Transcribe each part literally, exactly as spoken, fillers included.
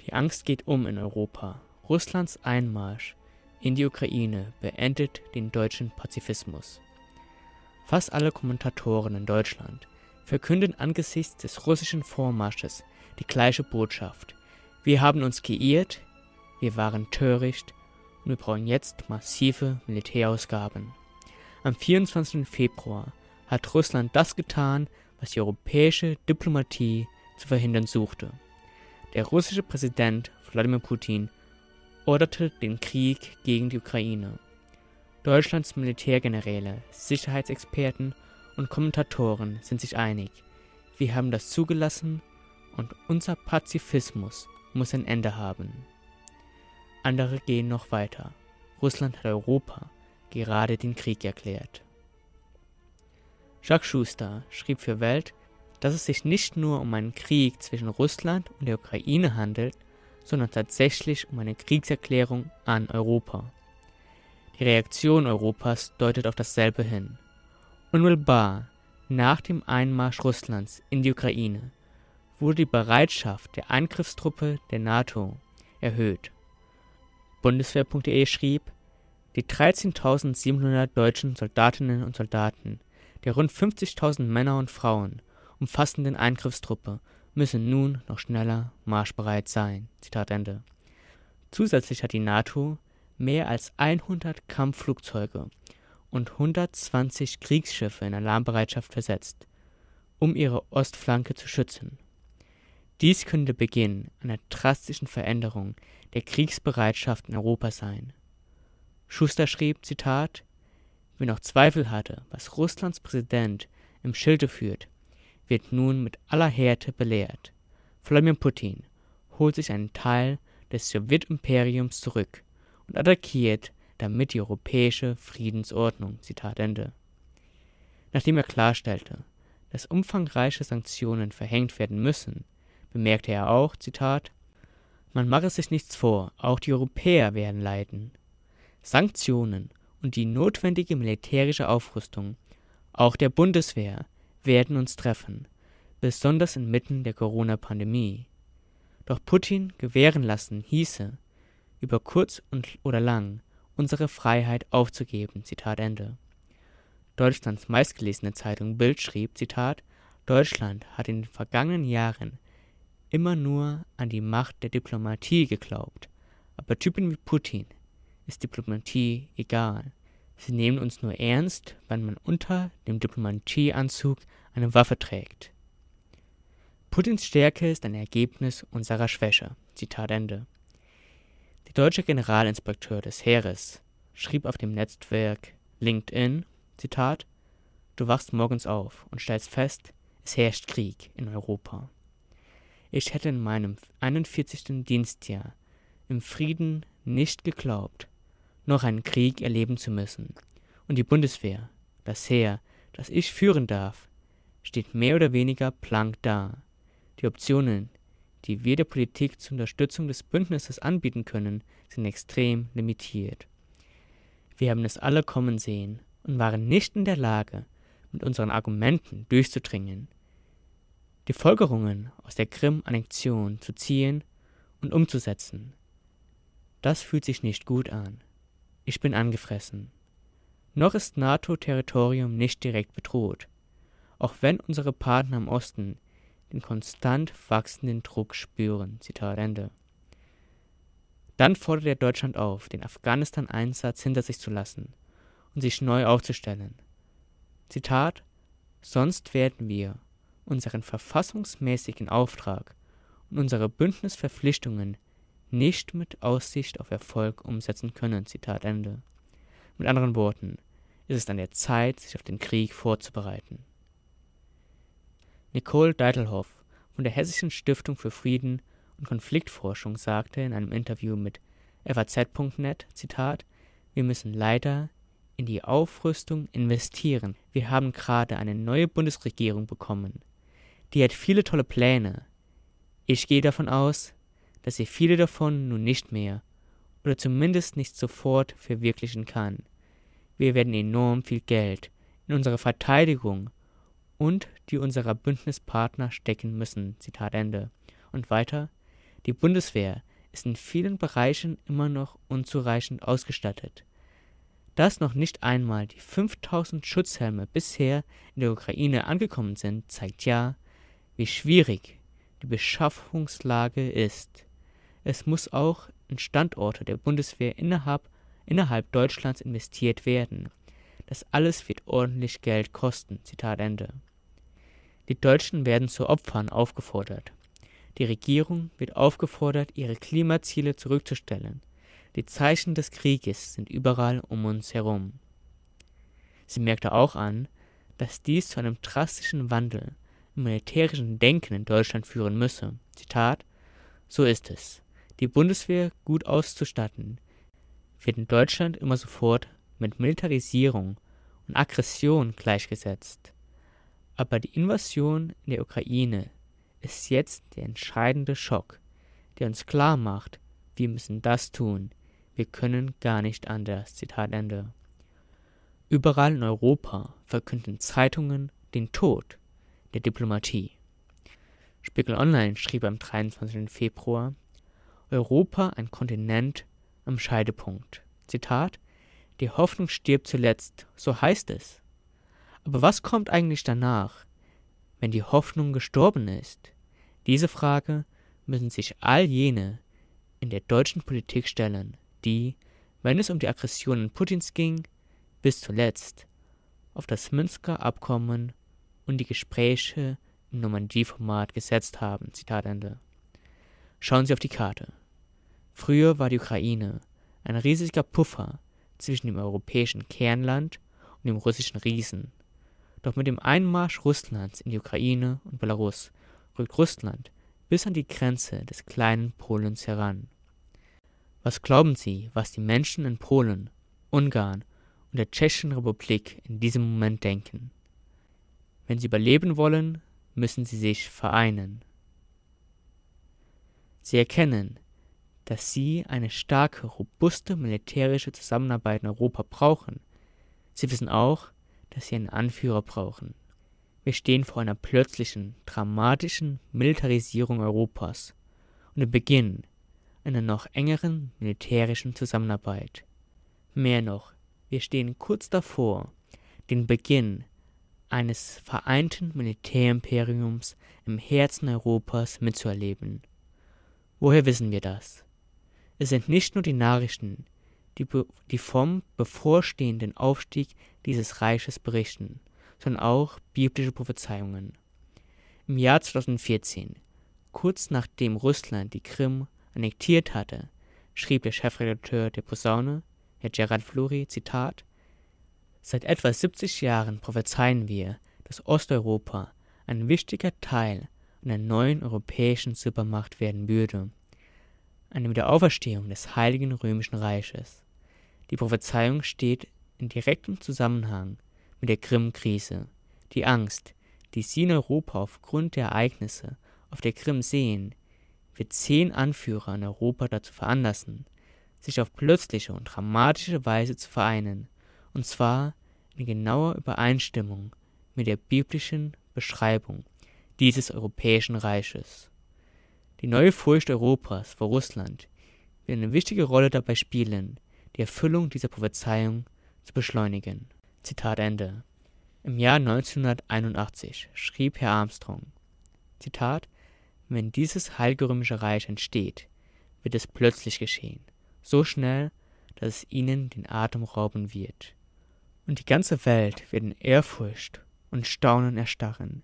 Die Angst geht um in Europa. Russlands Einmarsch in die Ukraine beendet den deutschen Pazifismus. Fast alle Kommentatoren in Deutschland verkünden angesichts des russischen Vormarsches die gleiche Botschaft. Wir haben uns geirrt, wir waren töricht und wir brauchen jetzt massive Militärausgaben. Am vierundzwanzigsten Februar hat Russland das getan, was die europäische Diplomatie zu verhindern suchte. Der russische Präsident Wladimir Putin orderte den Krieg gegen die Ukraine. Deutschlands Militärgeneräle, Sicherheitsexperten und Kommentatoren sind sich einig. Wir haben das zugelassen und unser Pazifismus muss ein Ende haben. Andere gehen noch weiter. Russland hat Europa gerade den Krieg erklärt. Jacques Schuster schrieb für Welt, dass es sich nicht nur um einen Krieg zwischen Russland und der Ukraine handelt, sondern tatsächlich um eine Kriegserklärung an Europa. Die Reaktion Europas deutet auf dasselbe hin. Unmittelbar nach dem Einmarsch Russlands in die Ukraine wurde die Bereitschaft der Eingriffstruppe der NATO erhöht. Bundeswehr punkt de schrieb, die dreizehntausendsiebenhundert deutschen Soldatinnen und Soldaten der rund fünfzigtausend Männer und Frauen umfassenden Eingriffstruppe müssen nun noch schneller marschbereit sein. Zitat Ende. Zusätzlich hat die NATO mehr als hundert Kampfflugzeuge und hundertzwanzig Kriegsschiffe in Alarmbereitschaft versetzt, um ihre Ostflanke zu schützen. Dies könnte Beginn einer drastischen Veränderung der Kriegsbereitschaft in Europa sein. Schuster schrieb, Zitat, wer noch Zweifel hatte, was Russlands Präsident im Schilde führt, wird nun mit aller Härte belehrt. Wladimir Putin holt sich einen Teil des Sowjetimperiums zurück und attackiert damit die europäische Friedensordnung. Zitat Ende. Nachdem er klarstellte, dass umfangreiche Sanktionen verhängt werden müssen, bemerkte er auch, Zitat, man mache sich nichts vor, auch die Europäer werden leiden. Sanktionen und die notwendige militärische Aufrüstung, auch der Bundeswehr, werden uns treffen, besonders inmitten der Corona-Pandemie. Doch Putin gewähren lassen hieße, über kurz und oder lang unsere Freiheit aufzugeben. Zitat Ende. Deutschlands meistgelesene Zeitung Bild schrieb, Zitat, Deutschland hat in den vergangenen Jahren immer nur an die Macht der Diplomatie geglaubt, aber Typen wie Putin ist Diplomatie egal. Sie nehmen uns nur ernst, wenn man unter dem Diplomatieanzug eine Waffe trägt. Putins Stärke ist ein Ergebnis unserer Schwäche. Zitat Ende. Der deutsche Generalinspekteur des Heeres schrieb auf dem Netzwerk LinkedIn, Zitat, du wachst morgens auf und stellst fest, es herrscht Krieg in Europa. Ich hätte in meinem einundvierzigsten Dienstjahr im Frieden nicht geglaubt, noch einen Krieg erleben zu müssen. Und die Bundeswehr, das Heer, das ich führen darf, steht mehr oder weniger blank da. Die Optionen, die wir der Politik zur Unterstützung des Bündnisses anbieten können, sind extrem limitiert. Wir haben es alle kommen sehen und waren nicht in der Lage, mit unseren Argumenten durchzudringen, die Folgerungen aus der Krim-Annexion zu ziehen und umzusetzen. Das fühlt sich nicht gut an. Ich bin angefressen. Noch ist NATO-Territorium nicht direkt bedroht, auch wenn unsere Partner im Osten den konstant wachsenden Druck spüren. Zitat Ende. Dann fordert er Deutschland auf, den Afghanistan-Einsatz hinter sich zu lassen und sich neu aufzustellen. Zitat, sonst werden wir unseren verfassungsmäßigen Auftrag und unsere Bündnisverpflichtungen nicht mit Aussicht auf Erfolg umsetzen können. Zitat Ende. Mit anderen Worten, es ist an der Zeit, sich auf den Krieg vorzubereiten. Nicole Deitelhoff von der Hessischen Stiftung für Frieden und Konfliktforschung sagte in einem Interview mit F A Z punkt net, Zitat, wir müssen leider in die Aufrüstung investieren. Wir haben gerade eine neue Bundesregierung bekommen. Die hat viele tolle Pläne. Ich gehe davon aus, dass sie viele davon nun nicht mehr oder zumindest nicht sofort verwirklichen kann. Wir werden enorm viel Geld in unsere Verteidigung und die unserer Bündnispartner stecken müssen. Zitat Ende. Und weiter, Die Bundeswehr ist in vielen Bereichen immer noch unzureichend ausgestattet. Dass noch nicht einmal die fünftausend Schutzhelme bisher in der Ukraine angekommen sind, zeigt ja, wie schwierig die Beschaffungslage ist. Es muss auch in Standorte der Bundeswehr innerhalb, innerhalb Deutschlands investiert werden. Das alles wird ordentlich Geld kosten. Zitat Ende. Die Deutschen werden zu Opfern aufgefordert. Die Regierung wird aufgefordert, ihre Klimaziele zurückzustellen. Die Zeichen des Krieges sind überall um uns herum. Sie merkte auch an, dass dies zu einem drastischen Wandel im militärischen Denken in Deutschland führen müsse. Zitat: So ist es. Die Bundeswehr gut auszustatten, wird in Deutschland immer sofort mit Militarisierung und Aggression gleichgesetzt. Aber die Invasion in der Ukraine ist jetzt der entscheidende Schock, der uns klar macht, wir müssen das tun. Wir können gar nicht anders. Zitat Ende. Überall in Europa verkünden Zeitungen den Tod der Diplomatie. Spiegel Online schrieb am dreiundzwanzigsten Februar: Europa ein Kontinent am Scheidepunkt. Zitat: Die Hoffnung stirbt zuletzt, so heißt es. Aber was kommt eigentlich danach, wenn die Hoffnung gestorben ist? Diese Frage müssen sich all jene in der deutschen Politik stellen, die, wenn es um die Aggressionen Putins ging, bis zuletzt auf das Minsker Abkommen und die Gespräche im Normandie-Format gesetzt haben. Zitat Ende. Schauen Sie auf die Karte. Früher war die Ukraine ein riesiger Puffer zwischen dem europäischen Kernland und dem russischen Riesen. Doch mit dem Einmarsch Russlands in die Ukraine und Belarus rückt Russland bis an die Grenze des kleinen Polens heran. Was glauben Sie, was die Menschen in Polen, Ungarn und der Tschechischen Republik in diesem Moment denken? Wenn sie überleben wollen, müssen sie sich vereinen. Sie erkennen, dass sie eine starke, robuste militärische Zusammenarbeit in Europa brauchen. Sie wissen auch, dass sie einen Anführer brauchen. Wir stehen vor einer plötzlichen, dramatischen Militarisierung Europas und dem Beginn einer noch engeren militärischen Zusammenarbeit. Mehr noch, wir stehen kurz davor, den Beginn eines vereinten Militärimperiums im Herzen Europas mitzuerleben. Woher wissen wir das? Es sind nicht nur die Nachrichten, die, die vom bevorstehenden Aufstieg dieses Reiches berichten, sondern auch biblische Prophezeiungen. Im Jahr zweitausendvierzehn, kurz nachdem Russland die Krim annektiert hatte, schrieb der Chefredakteur der Posaune, Herr Gerald Fluri, Zitat: Seit etwa siebzig Jahren prophezeien wir, dass Osteuropa ein wichtiger Teil einer neuen europäischen Supermacht werden würde, eine Wiederauferstehung des Heiligen Römischen Reiches. Die Prophezeiung steht in direktem Zusammenhang mit der Krim-Krise. Die Angst, die sie in Europa aufgrund der Ereignisse auf der Krim sehen, wird zehn Anführer in Europa dazu veranlassen, sich auf plötzliche und dramatische Weise zu vereinen, und zwar in genauer Übereinstimmung mit der biblischen Beschreibung dieses europäischen Reiches. Die neue Furcht Europas vor Russland wird eine wichtige Rolle dabei spielen, die Erfüllung dieser Prophezeiung zu beschleunigen. Zitat Ende. Im Jahr neunzehnhunderteinundachtzig schrieb Herr Armstrong, Zitat: Wenn dieses Heilige Römische Reich entsteht, wird es plötzlich geschehen, so schnell, dass es ihnen den Atem rauben wird. Und die ganze Welt wird in Ehrfurcht und Staunen erstarren,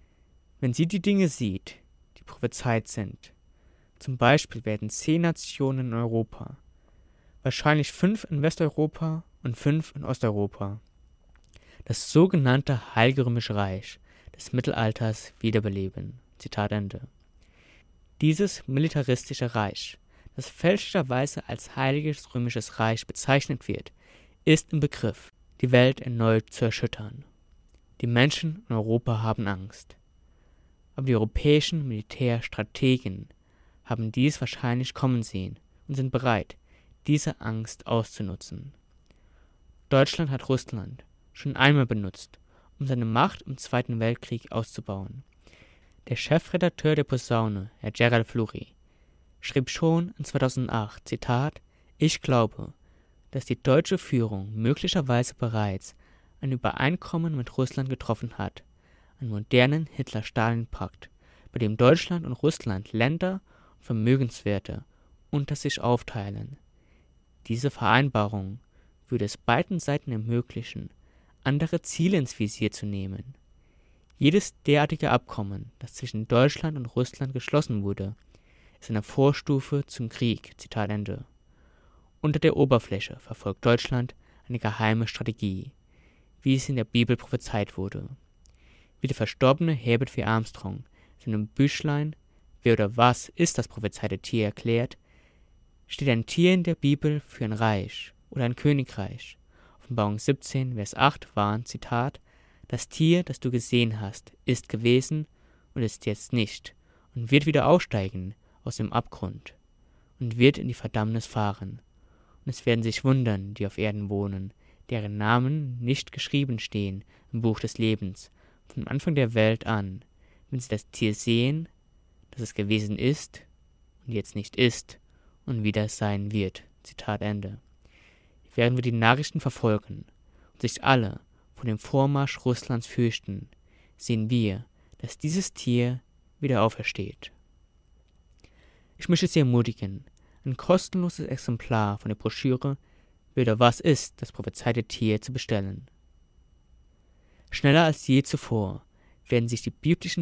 wenn sie die Dinge sieht, die prophezeit sind. Zum Beispiel werden zehn Nationen in Europa, wahrscheinlich fünf in Westeuropa und fünf in Osteuropa, das sogenannte Heilige Römische Reich des Mittelalters wiederbeleben. Zitat Ende. Dieses militaristische Reich, das fälschlicherweise als Heiliges Römisches Reich bezeichnet wird, ist im Begriff, die Welt erneut zu erschüttern. Die Menschen in Europa haben Angst. Aber die europäischen Militärstrategen haben dies wahrscheinlich kommen sehen und sind bereit, diese Angst auszunutzen. Deutschland hat Russland schon einmal benutzt, um seine Macht im Zweiten Weltkrieg auszubauen. Der Chefredakteur der Posaune, Herr Gerald Fluri, schrieb schon in zweitausendacht, Zitat, »Ich glaube, dass die deutsche Führung möglicherweise bereits ein Übereinkommen mit Russland getroffen hat, einen modernen Hitler-Stalin-Pakt, bei dem Deutschland und Russland Länder und Vermögenswerte unter sich aufteilen. Diese Vereinbarung würde es beiden Seiten ermöglichen, andere Ziele ins Visier zu nehmen. Jedes derartige Abkommen, das zwischen Deutschland und Russland geschlossen wurde, ist eine Vorstufe zum Krieg.« Zitat Ende. Unter der Oberfläche verfolgt Deutschland eine geheime Strategie, wie es in der Bibel prophezeit wurde. Wie der verstorbene Herbert W. Armstrong in seinem Büchlein »Wer oder was ist das prophezeite Tier« erklärt, steht ein Tier in der Bibel für ein Reich oder ein Königreich. Offenbarung siebzehn, Vers acht warnt, Zitat, »Das Tier, das du gesehen hast, ist gewesen und ist jetzt nicht und wird wieder aufsteigen aus dem Abgrund und wird in die Verdammnis fahren. Und es werden sich wundern, die auf Erden wohnen, deren Namen nicht geschrieben stehen im Buch des Lebens, vom Anfang der Welt an, wenn sie das Tier sehen, das es gewesen ist und jetzt nicht ist und wieder sein wird.« Zitat Ende. Während wir die Nachrichten verfolgen und sich alle vor dem Vormarsch Russlands fürchten, sehen wir, dass dieses Tier wieder aufersteht. Ich möchte Sie ermutigen, ein kostenloses Exemplar von der Broschüre »Wer oder was ist das prophezeite Tier« zu bestellen. Schneller als je zuvor werden sich die biblischen